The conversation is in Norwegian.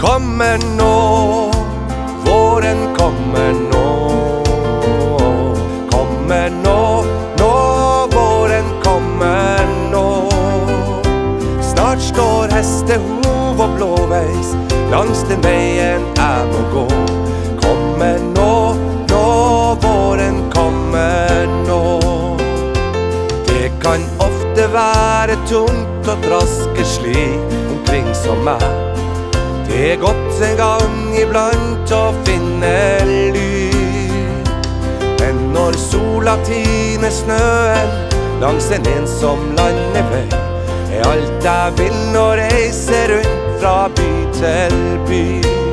kommer nå, våren kommer nå. Kommer nå, våren kommer nå. Snart står hestehov og blåveis langs den veien jeg må gå. Kommer nå, våren kommer nå. Det kan ofte være tungt å traske slik omkring som meg. Det er godt en gang iblant å finne lyd. Men når sola tiner snøen langs en ensom landevei, er alt jeg vil å reise rundt fra by til by.